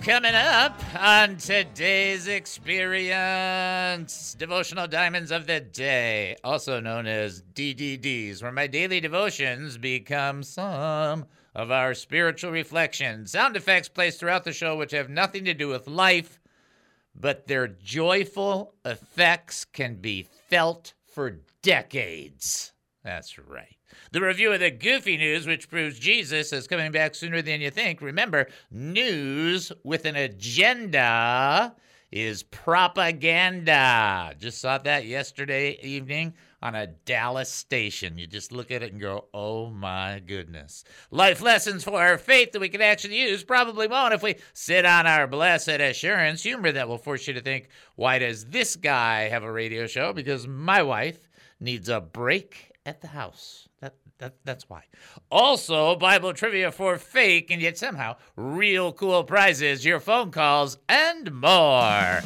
Coming up on today's experience, Devotional Diamonds of the Day, also known as DDDs, where my daily devotions become some of our spiritual reflections. Sound effects placed throughout the show which have nothing to do with life, but their joyful effects can be felt for decades. That's right. The review of the goofy news, which proves Jesus is coming back sooner than you think. Remember, news with an agenda is propaganda. Just saw that yesterday evening on a Dallas station. You just look at it and go, oh my goodness. Life lessons for our faith that we can actually use. Probably won't if we sit on our blessed assurance. Humor that will force you to think, why does this guy have a radio show? Because my wife needs a break at the house. That's why. Also, Bible trivia for fake and yet somehow real cool prizes, your phone calls, and more.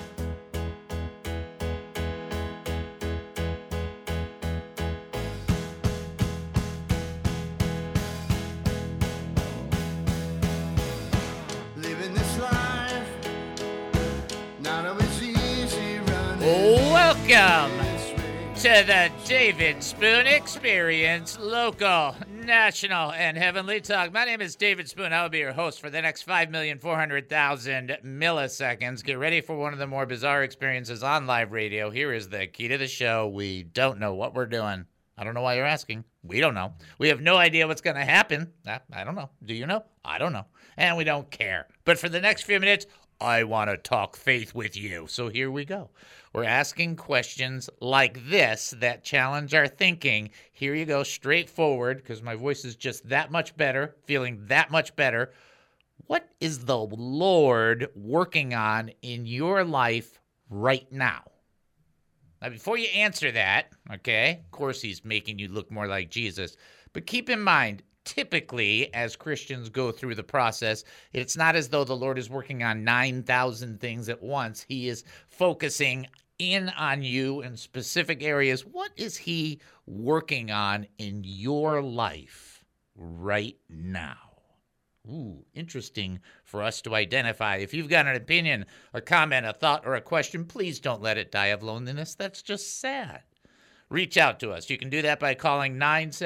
Living this life, none of it's easy running. Welcome to the David Spoon Experience, local, national, and heavenly talk. My name is David Spoon. I will be your host for the next 5,400,000 milliseconds. Get ready for one of the more bizarre experiences on live radio. Here is the key to the show. We don't know what we're doing. I don't know why you're asking. We don't know. We have no idea what's going to happen. I don't know. Do you know? I don't know. And we don't care. But for the next few minutes, I want to talk faith with you. So here we go. We're asking questions like this that challenge our thinking. Here you go, straightforward, because my voice is just that much better, feeling that much better. What is the Lord working on in your life right now? Now, before you answer that, okay, of course he's making you look more like Jesus, but keep in mind, typically, as Christians go through the process, it's not as though the Lord is working on 9,000 things at once. He is focusing in on you in specific areas. What is he working on in your life right now? Ooh, interesting for us to identify. If you've got an opinion, a comment, a thought, or a question, please don't let it die of loneliness. That's just sad. Reach out to us. You can do that by calling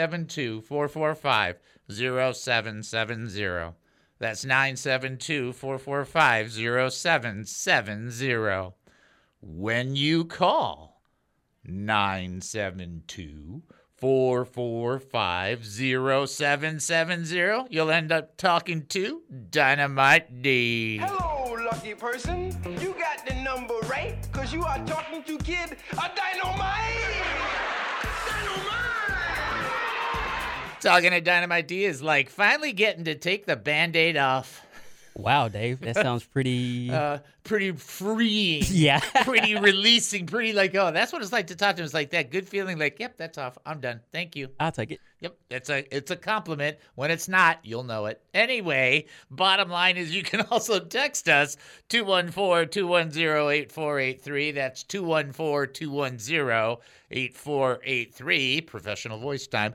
972-445-0770. That's 972-445-0770. When you call 972-445-0770, you'll end up talking to Dynamite D. Hello, lucky person. You got the number right, because you are talking to Kid Dynamite. Dynamite! Talking to Dynamite D is like finally getting to take the Band-Aid off. Wow, Dave, that sounds pretty... Pretty freeing. Yeah. Pretty releasing. Pretty like, oh, that's what it's like to talk to him. It's like that good feeling like, yep, that's off. I'm done. Thank you. I'll take it. Yep, it's a compliment. When it's not, you'll know it. Anyway, bottom line is you can also text us, 214-210-8483. That's 214-210-8483. Professional voice time.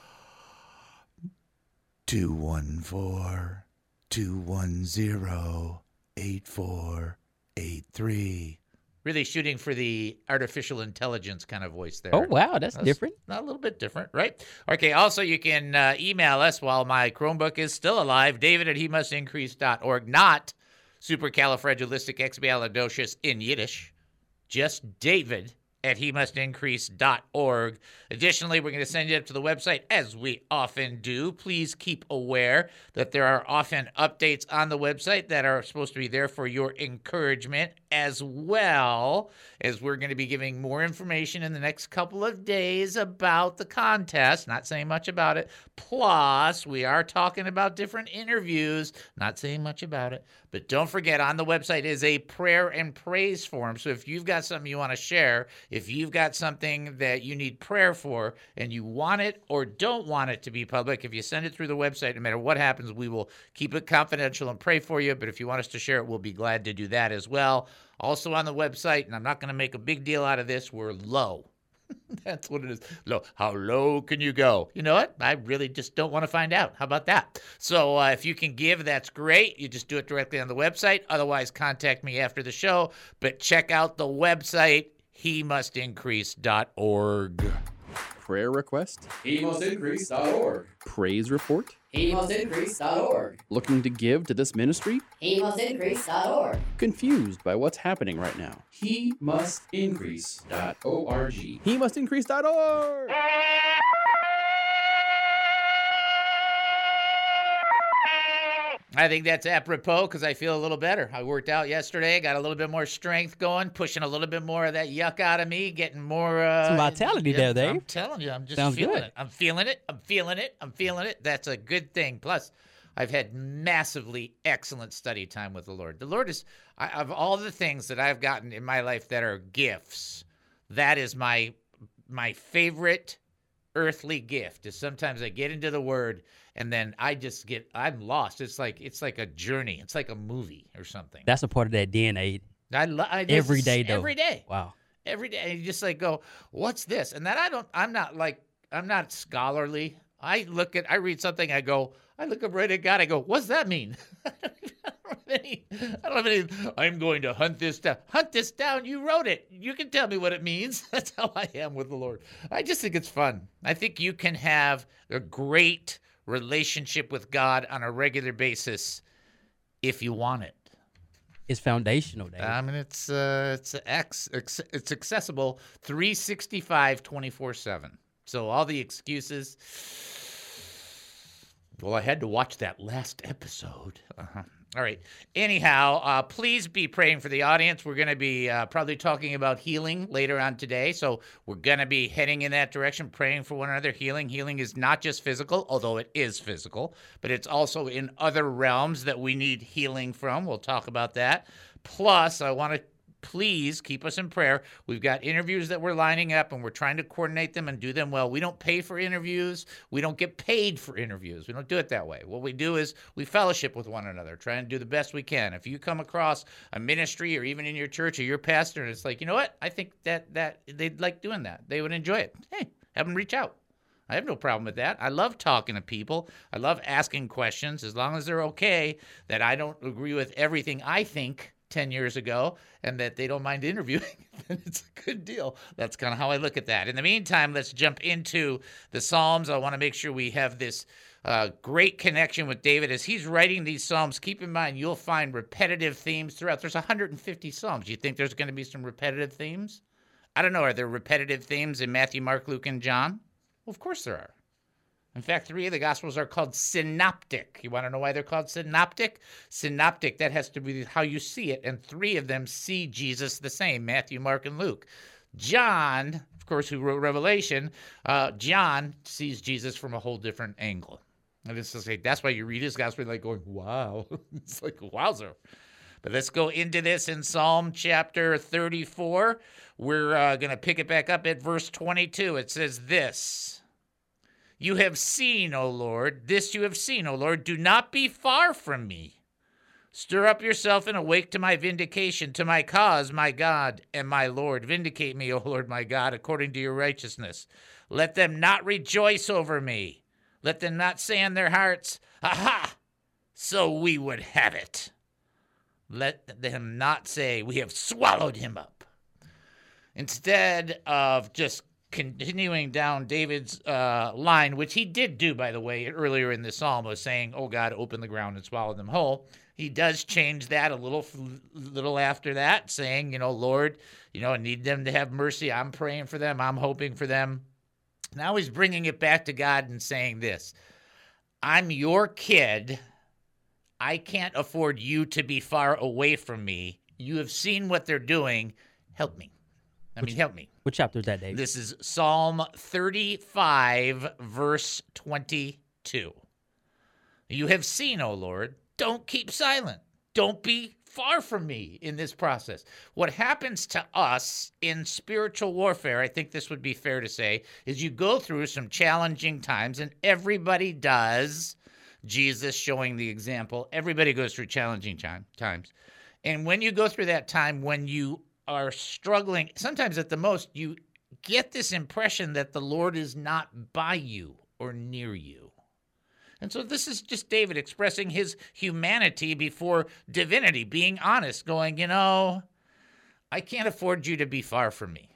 214-210-8483. Really shooting for the artificial intelligence kind of voice there. Oh, wow, that's different. A little bit different, right? Okay, also you can email us while my Chromebook is still alive, david@hemustincrease.org, not supercalifragilisticexpialidocious in Yiddish, just david@hemustincrease.org. Additionally, we're going to send you up to the website, as we often do. Please keep aware that there are often updates on the website that are supposed to be there for your encouragement, as well as we're going to be giving more information in the next couple of days about the contest. Not saying much about it. Plus, we are talking about different interviews. Not saying much about it. But don't forget, on the website is a prayer and praise form. So if you've got something you want to share, if you've got something that you need prayer for and you want it or don't want it to be public, if you send it through the website, no matter what happens, we will keep it confidential and pray for you. But if you want us to share it, we'll be glad to do that as well. Also on the website, and I'm not going to make a big deal out of this, we're low. That's what it is. How low can you go? You know what? I really just don't want to find out. How about that? So if you can give, that's great. You just do it directly on the website. Otherwise, contact me after the show. But check out the website, hemustincrease.org. Prayer request? HeMustIncrease.org. Praise report? HeMustIncrease.org. Looking to give to this ministry? HeMustIncrease.org. Confused by what's happening right now? HeMustIncrease.org. HeMustIncrease.org! I think that's apropos because I feel a little better. I worked out yesterday, got a little bit more strength going, pushing a little bit more of that yuck out of me, getting more... Some vitality there, Dave. I'm telling you, I'm just Sounds feeling good. it. I'm feeling it. I'm feeling it. I'm feeling it. That's a good thing. Plus, I've had massively excellent study time with the Lord. The Lord is, of all the things that I've gotten in my life that are gifts, that is my favorite earthly gift. Is sometimes I get into the Word and then I'm lost. It's like a journey. It's like a movie or something. That's a part of that DNA. I Every day, though. Every day. Wow. Every day. And you just like go, what's this? And then I'm not scholarly. I read something, I look up right at God, I go, what's that mean? I don't have any, I'm going to hunt this down. Hunt this down, you wrote it. You can tell me what it means. That's how I am with the Lord. I just think it's fun. I think you can have a great relationship with God on a regular basis if you want it. It's foundational, Dave. I mean, it's accessible 365, 24/7. So all the excuses. Well, I had to watch that last episode. All right. Anyhow, please be praying for the audience. We're going to be probably talking about healing later on today. So we're going to be heading in that direction, praying for one another. Healing is not just physical, although it is physical, but it's also in other realms that we need healing from. We'll talk about that. Plus, I want to please keep us in prayer. We've got interviews that we're lining up, and we're trying to coordinate them and do them well. We don't pay for interviews. We don't get paid for interviews. We don't do it that way. What we do is we fellowship with one another, trying to do the best we can. If you come across a ministry or even in your church or your pastor, and it's like, you know what? I think that they'd like doing that. They would enjoy it. Hey, have them reach out. I have no problem with that. I love talking to people. I love asking questions as long as they're okay, that I don't agree with everything I think 10 years ago, and that they don't mind interviewing, then it's a good deal. That's kind of how I look at that. In the meantime, let's jump into the Psalms. I want to make sure we have this great connection with David as he's writing these Psalms. Keep in mind, you'll find repetitive themes throughout. There's 150 Psalms. You think there's going to be some repetitive themes? I don't know. Are there repetitive themes in Matthew, Mark, Luke, and John? Well, of course there are. In fact, 3 of the Gospels are called synoptic. You want to know why they're called synoptic? Synoptic, that has to be how you see it. And 3 of them see Jesus the same, Matthew, Mark, and Luke. John, of course, who wrote Revelation, John sees Jesus from a whole different angle. And it's just like, that's why you read his Gospel like going, wow. It's like, wowzer. But let's go into this in Psalm chapter 34. We're going to pick it back up at verse 22. It says this. You have seen, O Lord, this you have seen, O Lord. Do not be far from me. Stir up yourself and awake to my vindication, to my cause, my God and my Lord. Vindicate me, O Lord, my God, according to your righteousness. Let them not rejoice over me. Let them not say in their hearts, aha, so we would have it. Let them not say, we have swallowed him up. Instead of just continuing down David's line, which he did do, by the way, earlier in the psalm, was saying, oh God, open the ground and swallow them whole. He does change that a little after that, saying, Lord, I need them to have mercy. I'm praying for them. I'm hoping for them. Now he's bringing it back to God and saying this, I'm your kid. I can't afford you to be far away from me. You have seen what they're doing. Help me. Help me. What chapter is that, Dave? This is Psalm 35, verse 22. You have seen, O Lord. Don't keep silent. Don't be far from me in this process. What happens to us in spiritual warfare, I think this would be fair to say, is you go through some challenging times, and everybody does. Jesus showing the example. Everybody goes through challenging times. And when you go through that time, when you are struggling, sometimes at the most, you get this impression that the Lord is not by you or near you. And so this is just David expressing his humanity before divinity, being honest, going, I can't afford you to be far from me.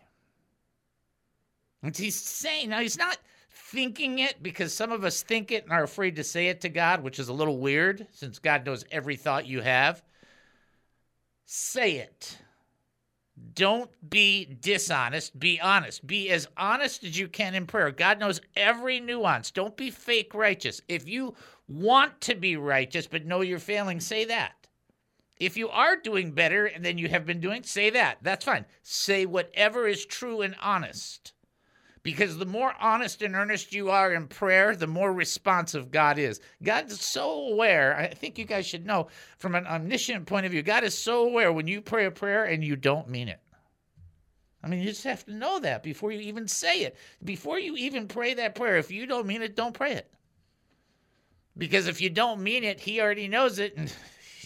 And he's saying, now he's not thinking it, because some of us think it and are afraid to say it to God, which is a little weird since God knows every thought you have. Say it. Don't be dishonest. Be honest. Be as honest as you can in prayer. God knows every nuance. Don't be fake righteous. If you want to be righteous but know you're failing, say that. If you are doing better than you have been doing, say that. That's fine. Say whatever is true and honest. Because the more honest and earnest you are in prayer, the more responsive God is. God is so aware. I think you guys should know from an omniscient point of view, God is so aware when you pray a prayer and you don't mean it. I mean, you just have to know that before you even say it. Before you even pray that prayer, if you don't mean it, don't pray it. Because if you don't mean it, he already knows it. And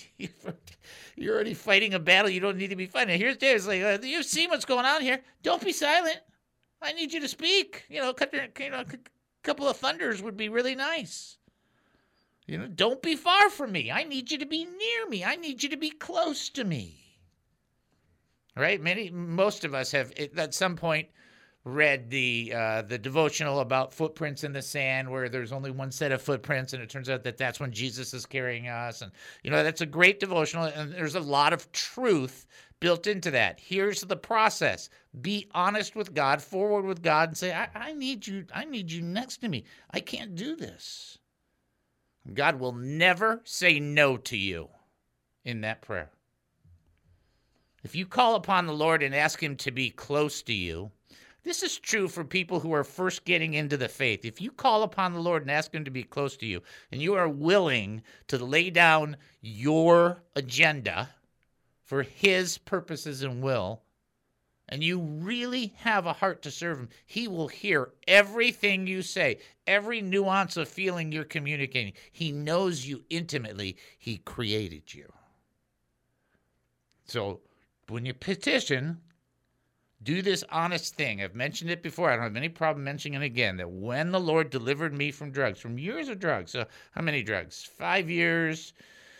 you're already fighting a battle you don't need to be fighting. Here's David's like, you see what's going on here? Don't be silent. I need you to speak. A couple of thunders would be really nice. Don't be far from me. I need you to be near me. I need you to be close to me. Right? Most of us have at some point read the devotional about footprints in the sand, where there's only one set of footprints, and it turns out that that's when Jesus is carrying us. And that's a great devotional, and there's a lot of truth built into that. Here's the process. Be honest with God, forward with God, and say, I need you next to me. I can't do this. God will never say no to you in that prayer. If you call upon the Lord and ask him to be close to you, this is true for people who are first getting into the faith. If you call upon the Lord and ask him to be close to you, and you are willing to lay down your agenda for his purposes and will, and you really have a heart to serve him, he will hear everything you say, every nuance of feeling you're communicating. He knows you intimately. He created you. So when you petition, do this honest thing. I've mentioned it before. I don't have any problem mentioning it again, that when the Lord delivered me from drugs, from years of drugs, so how many drugs? 5 years,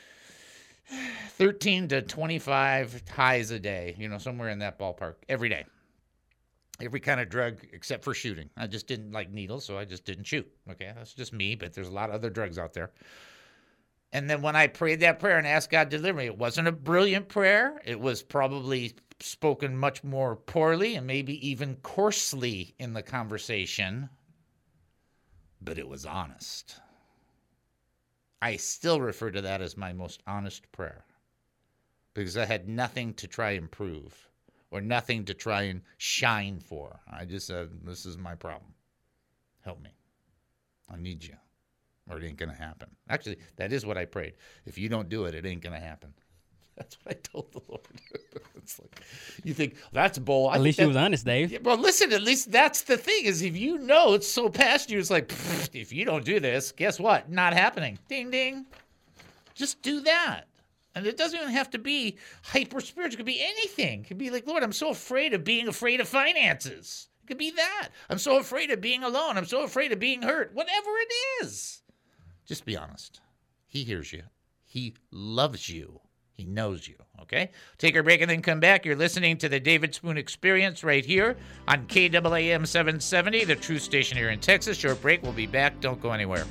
13 to 25 highs a day, somewhere in that ballpark, every day. Every kind of drug except for shooting. I just didn't like needles, so I just didn't shoot. Okay, that's just me, but there's a lot of other drugs out there. And then when I prayed that prayer and asked God to deliver me, it wasn't a brilliant prayer. It was probably spoken much more poorly and maybe even coarsely in the conversation, but it was honest. I still refer to that as my most honest prayer, because I had nothing to try and prove or nothing to try and shine for. I just said, this is my problem. Help me. I need you, or it ain't going to happen. Actually, that is what I prayed. If you don't do it, it ain't going to happen. That's what I told the Lord. It's like, you think, that's bold. At least he was honest, Dave. Yeah, well, listen, at least that's the thing, is if you know it's so past you, it's like, if you don't do this, guess what? Not happening. Ding, ding. Just do that. And it doesn't even have to be hyper-spiritual. It could be anything. It could be like, Lord, I'm so afraid of being afraid of finances. It could be that. I'm so afraid of being alone. I'm so afraid of being hurt. Whatever it is. Just be honest. He hears you. He loves you. He knows you, okay? Take our break and then come back. You're listening to the David Spoon Experience right here on KAAM 770, the Truth Station here in Texas. Short break. We'll be back. Don't go anywhere.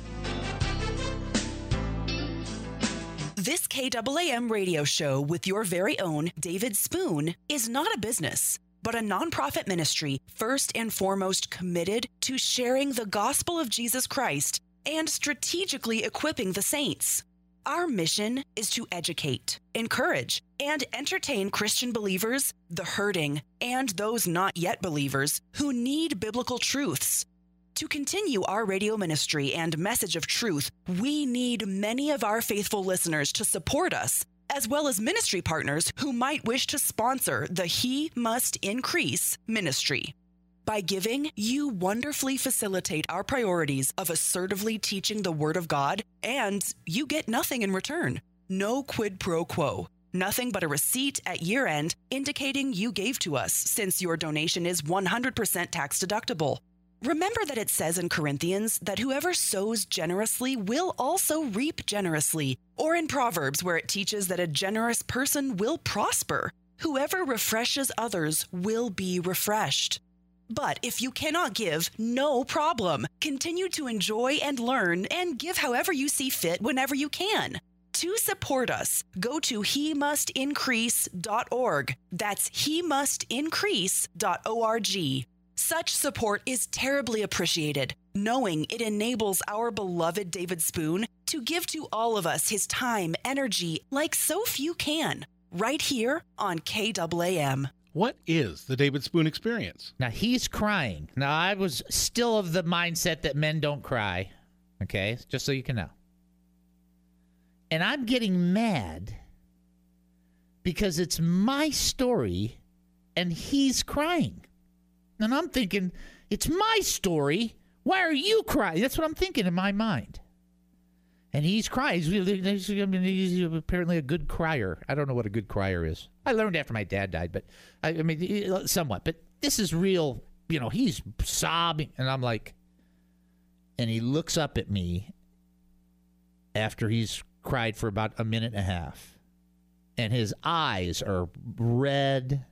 This KAAM radio show with your very own David Spoon is not a business, but a nonprofit ministry first and foremost committed to sharing the gospel of Jesus Christ and strategically equipping the saints. Our mission is to educate, encourage, and entertain Christian believers, the hurting, and those not yet believers who need biblical truths. To continue our radio ministry and message of truth, we need many of our faithful listeners to support us, as well as ministry partners who might wish to sponsor the He Must Increase ministry. By giving, you wonderfully facilitate our priorities of assertively teaching the Word of God, and you get nothing in return. No quid pro quo. Nothing but a receipt at year-end indicating you gave to us, since your donation is 100% tax deductible. Remember that it says in Corinthians that whoever sows generously will also reap generously, or in Proverbs where it teaches that a generous person will prosper. Whoever refreshes others will be refreshed. But if you cannot give, no problem. Continue to enjoy and learn and give however you see fit whenever you can. To support us, go to hemustincrease.org. That's hemustincrease.org. Such support is terribly appreciated, knowing it enables our beloved David Spoon to give to all of us his time, energy, like so few can, right here on KAAM. What is the David Spoon Experience? Now, he's crying. Now, I was still of the mindset that men don't cry, okay, just so you can know. And I'm getting mad because it's my story and he's crying. And I'm thinking, it's my story. Why are you crying? That's what I'm thinking in my mind. And he's crying. He's apparently a good crier. I don't know what a good crier is. I learned after my dad died, but I mean, somewhat. But this is real. You know, he's sobbing. And I'm like, and he looks up at me after he's cried for about a minute and a half. And his eyes are red.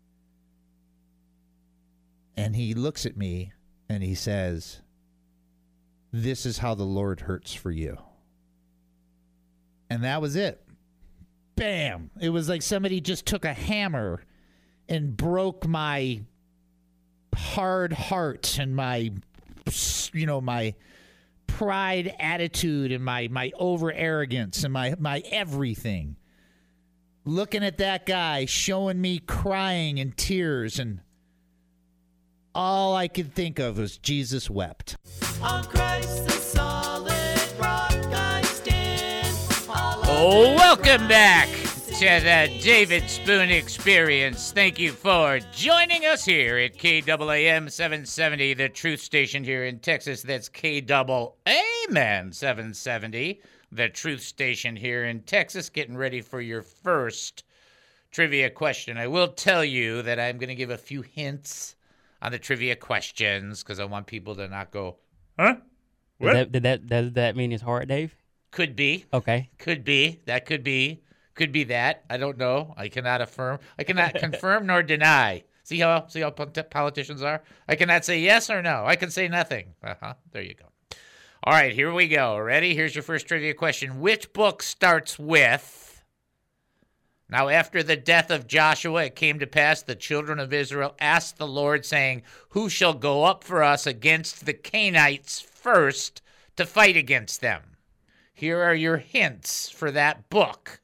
And he looks at me and he says, "This is how the Lord hurts for you." And that was it. Bam. It was like somebody just took a hammer and broke my hard heart and my, my pride attitude and my over arrogance and my everything. Looking at that guy showing me crying and tears, and all I could think of was Jesus wept. On Christ the solid rock I stand. Welcome back to the David Spoon Experience. Thank you for joining us here at KAAM 770, the truth station here in Texas. That's KAAM 770, the truth station here in Texas. Getting ready for your first trivia question. I will tell you that I'm going to give a few hints on the trivia questions because I want people to not go, huh? What? Does that mean it's hard, Dave? Could be. Okay. Could be. That could be. Could be that. I don't know. I cannot affirm. I cannot confirm nor deny. See how politicians are? I cannot say yes or no. I can say nothing. There you go. All right, here we go. Ready? Here's your first trivia question. Which book starts with, "Now after the death of Joshua, it came to pass the children of Israel asked the Lord, saying, 'Who shall go up for us against the Canaanites first to fight against them?'" Here are your hints for that book.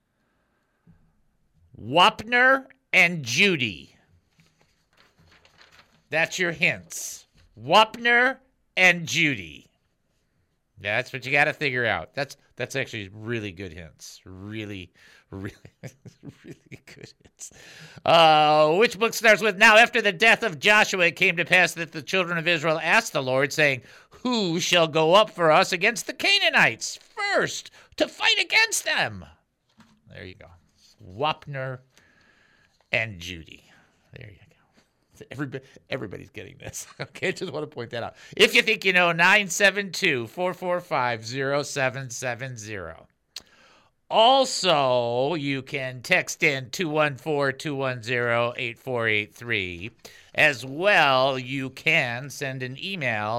Wapner and Judy. That's your hints. Wapner and Judy. That's what you got to figure out. That's actually really good hints. Really, really, really good hints. Which book starts with, "Now after the death of Joshua, it came to pass that the children of Israel asked the Lord, saying, 'Who shall go up for us against the Canaanites first to fight against them?'" There you go. Wapner and Judy. There you go. Everybody's getting this. Okay, just want to point that out. If you think you know, 972-445-0770. Also, you can text in 214-210-8483. As well, you can send an email,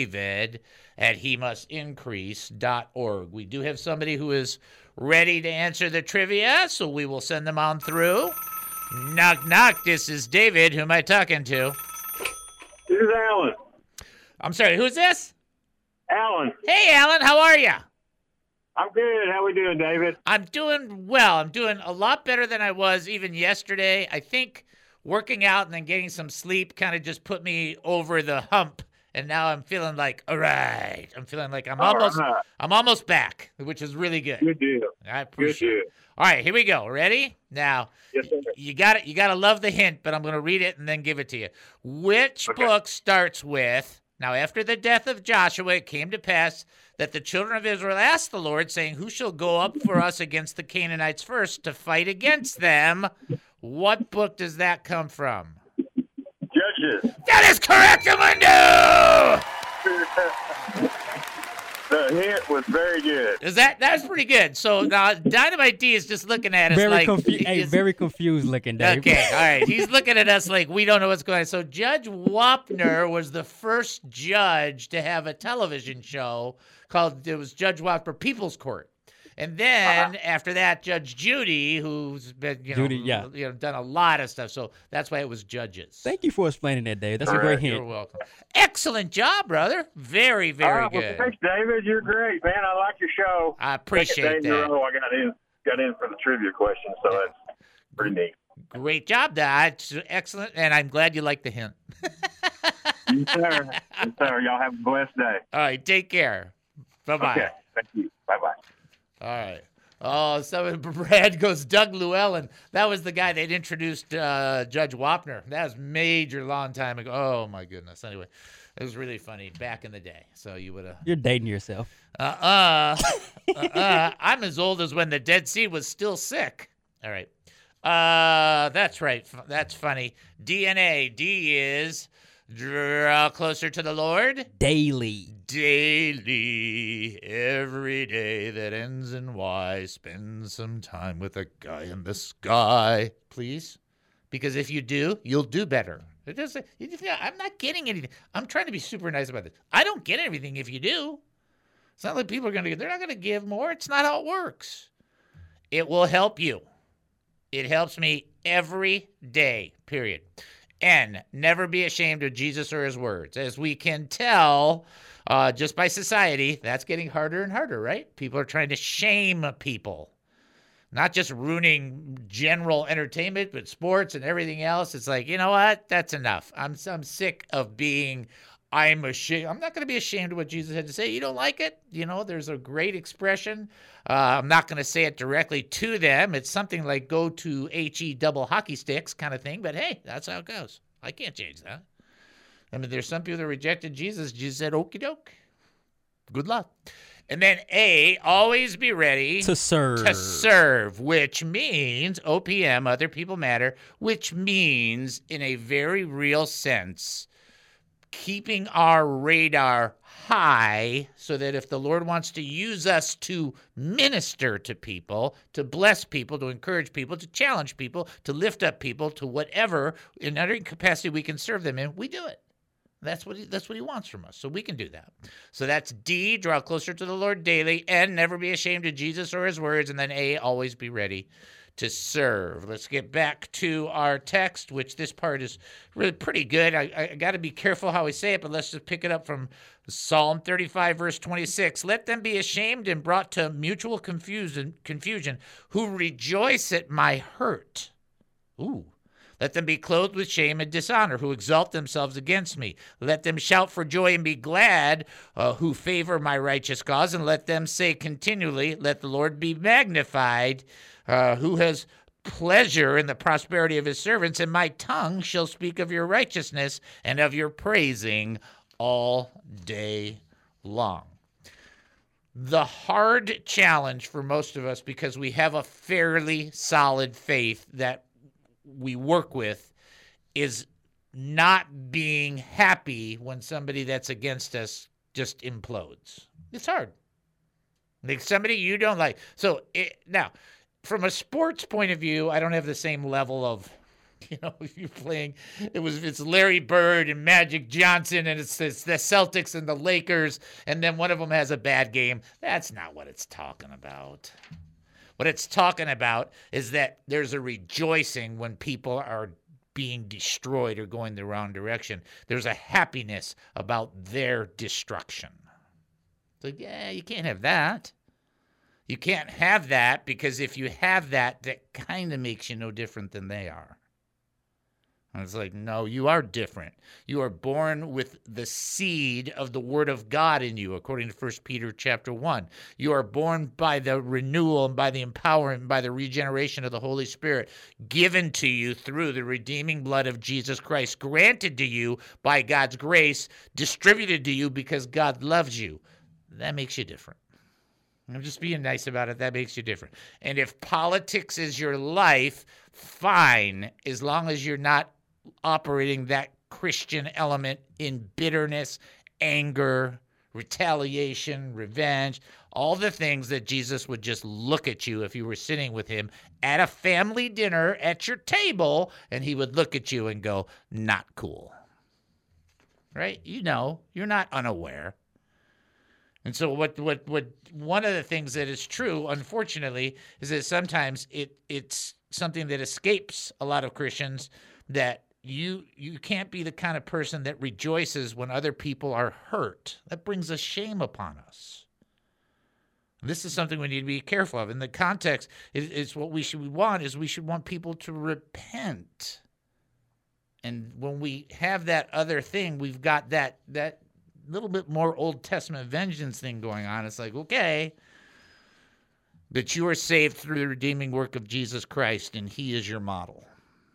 david@hemustincrease.org. We do have somebody who is ready to answer the trivia, so we will send them on through. Knock, knock. This is David. Who am I talking to? This is Alan. I'm sorry, who's this? Alan. Hey, Alan, how are you? I'm good. How we doing, David? I'm doing well. I'm doing a lot better than I was even yesterday. I think working out and then getting some sleep kind of just put me over the hump. And now I'm feeling like, all right. I'm feeling like I'm almost back, which is really good. Good deal. I appreciate it. All right, here we go. Ready? Now, yes, sir. You got it. You got to love the hint, but I'm going to read it and then give it to you. Which book starts with, Now, after the death of Joshua, it came to pass that the children of Israel asked the Lord, saying, who shall go up for us against the Canaanites first to fight against them? What book does that come from? Judges. That is correct, Amundo! The hint was very good. Is that's pretty good. So now Dynamite D is just looking at us Very like very confused looking, Dave. Okay, all right. He's looking at us like we don't know what's going on. So Judge Wapner was the first judge to have a television show called Judge Wapner People's Court. And then after that, Judge Judy, who's been done a lot of stuff. So that's why it was Judges. Thank you for explaining that, Dave. That's a great hint. You're welcome. Excellent job, brother. Very, very good. Well, thanks, David. You're great, man. I like your show. I appreciate Second day in a that. row I got in for the trivia question, so that's pretty neat. Great job, Dad. Excellent, and I'm glad you liked the hint. Yes, sir. Yes, sir. Y'all have a blessed day. All right, take care. Bye-bye. Okay. Thank you. Bye-bye. All right. Oh, so Brad goes Doug Llewellyn. That was the guy that introduced Judge Wapner. That was major long time ago. Oh, my goodness. Anyway, it was really funny back in the day. So you would have. You're dating yourself. I'm as old as when the Dead Sea was still sick. All right. That's right. That's funny. DNA. D is draw closer to the Lord. Daily. Every day that ends in Y, spend some time with a guy in the sky, please. Because if you do, you'll do better. It doesn't. I'm not getting anything. I'm trying to be super nice about this. I don't get everything if you do. It's not like people are going to. They're not going to give more. It's not how it works. It will help you. It helps me every day. Period. N, never be ashamed of Jesus or his words. As we can tell, just by society, that's getting harder and harder, right? People are trying to shame people. Not just ruining general entertainment, but sports and everything else. It's like, you know what? That's enough. I'm sick of being, I'm ashamed. I'm not going to be ashamed of what Jesus had to say. You don't like it? You know, there's a great expression. I'm not going to say it directly to them. It's something like go to HE double hockey sticks kind of thing. But hey, that's how it goes. I can't change that. I mean, there's some people that rejected Jesus. Jesus said, okie doke. Good luck. And then A, always be ready to serve. To serve, which means OPM, other people matter, which means in a very real sense, keeping our radar high so that if the Lord wants to use us to minister to people, to bless people, to encourage people, to challenge people, to lift up people, to whatever, in any capacity we can serve them in, we do it. That's what he wants from us. So we can do that. So that's D, draw closer to the Lord daily. N, never be ashamed of Jesus or his words. And then A, always be ready to serve. Let's get back to our text, which this part is really pretty good. I got to be careful how I say it, but let's just pick it up from Psalm 35, verse 26. Let them be ashamed and brought to mutual confusion who rejoice at my hurt. Ooh. Let them be clothed with shame and dishonor, who exalt themselves against me. Let them shout for joy and be glad, who favor my righteous cause. And let them say continually, let the Lord be magnified, who has pleasure in the prosperity of his servants. And my tongue shall speak of your righteousness and of your praising all day long. The hard challenge for most of us, because we have a fairly solid faith that we work with, is not being happy when somebody that's against us just implodes. It's hard. Like somebody you don't like. So now, from a sports point of view, I don't have the same level of, if you're playing, it's Larry Bird and Magic Johnson, and it's the Celtics and the Lakers, and then one of them has a bad game. That's not what it's talking about. What it's talking about is that there's a rejoicing when people are being destroyed or going the wrong direction. There's a happiness about their destruction. So, yeah, you can't have that. You can't have that, because if you have that, that kind of makes you no different than they are. And it's like, no, you are different. You are born with the seed of the Word of God in you, according to 1 Peter chapter 1. You are born by the renewal and by the empowerment and by the regeneration of the Holy Spirit given to you through the redeeming blood of Jesus Christ, granted to you by God's grace, distributed to you because God loves you. That makes you different. I'm just being nice about it. That makes you different. And if politics is your life, fine, as long as you're not operating that Christian element in bitterness, anger, retaliation, revenge, all the things that Jesus would just look at you if you were sitting with him at a family dinner at your table, and he would look at you and go, not cool. Right? You know, you're not unaware. And so what one of the things that is true, unfortunately, is that sometimes it's something that escapes a lot of Christians, that you can't be the kind of person that rejoices when other people are hurt. That brings a shame upon us. This is something we need to be careful of. In the context, is what we should want people to repent. And when we have that other thing, we've got that little bit more Old Testament vengeance thing going on. It's like, okay, that you are saved through the redeeming work of Jesus Christ, and he is your model.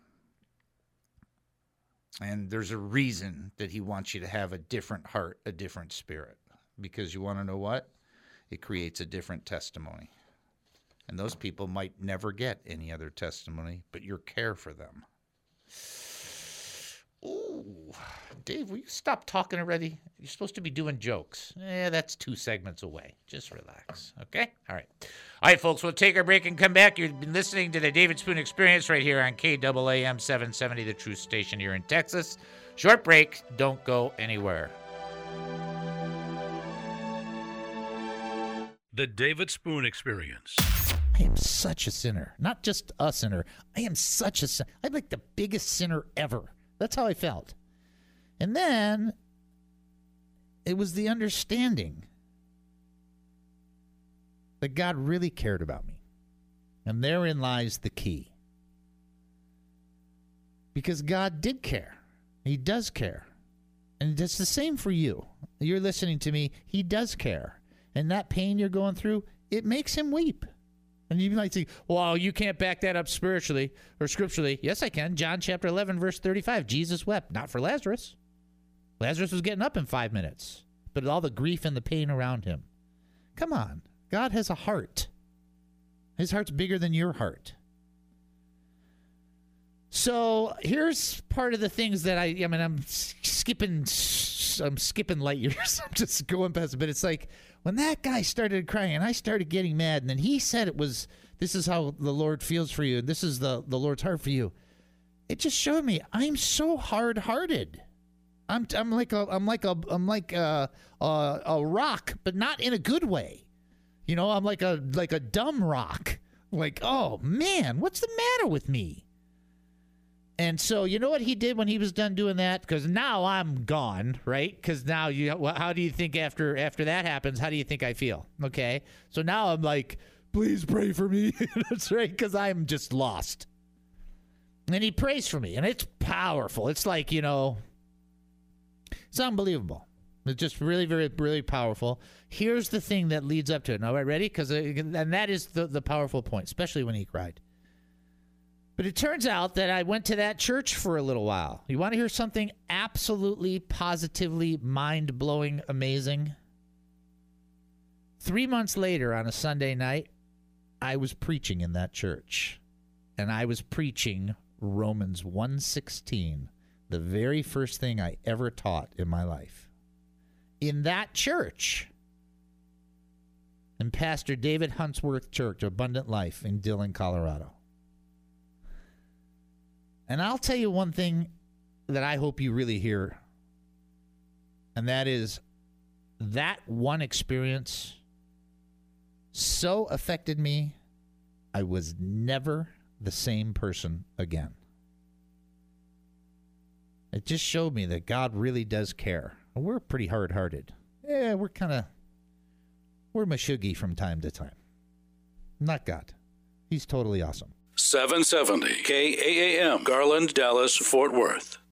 And there's a reason that he wants you to have a different heart, a different spirit. Because you want to know what? It creates a different testimony. And those people might never get any other testimony but your care for them. Ooh, Dave, will you stop talking already? You're supposed to be doing jokes. That's 2 segments away. Just relax, okay? All right. All right, folks, we'll take our break and come back. You've been listening to the David Spoon Experience right here on KAAM 770, the Truth Station here in Texas. Short break. Don't go anywhere. The David Spoon Experience. I am such a sinner. Not just a sinner. I am such a sinner. I'm like the biggest sinner ever. That's how I felt. And then it was the understanding that God really cared about me. And therein lies the key. Because God did care. He does care. And it's the same for you. You're listening to me. He does care. And that pain you're going through, it makes him weep. And you might think, well, you can't back that up spiritually or scripturally. Yes, I can. John chapter 11, verse 35. Jesus wept, not for Lazarus. Lazarus was getting up in 5 minutes, but all the grief and the pain around him. Come on. God has a heart. His heart's bigger than your heart. So here's part of the things that I'm skipping light years. I'm just going past it. But it's like, when that guy started crying and I started getting mad, and then he said this is how the Lord feels for you, and this is the Lord's heart for you. It just showed me I'm so hard-hearted. I'm like a rock, but not in a good way. You know, I'm like a dumb rock. Like, oh man, what's the matter with me? And so, you know what he did when he was done doing that? Because now I'm gone, right? Because now how do you think after that happens? How do you think I feel? Okay, so now I'm like, please pray for me. That's right, because I'm just lost. And he prays for me, and it's powerful. It's like, it's unbelievable. It's just really, very, really powerful. Here's the thing that leads up to it. All right, ready? And that is the powerful point, especially when he cried. But it turns out that I went to that church for a little while. You want to hear something absolutely, positively, mind-blowing, amazing? 3 months later, on a Sunday night, I was preaching in that church. And I was preaching Romans 1:16, the very first thing I ever taught in my life. In that church. In Pastor David Huntsworth Church, Abundant Life in Dillon, Colorado. And I'll tell you one thing that I hope you really hear, and that is that one experience so affected me, I was never the same person again. It just showed me that God really does care. We're pretty hard-hearted. Yeah, we're mashuggy from time to time. Not God. He's totally awesome. 770 KAAM, Garland, Dallas, Fort Worth.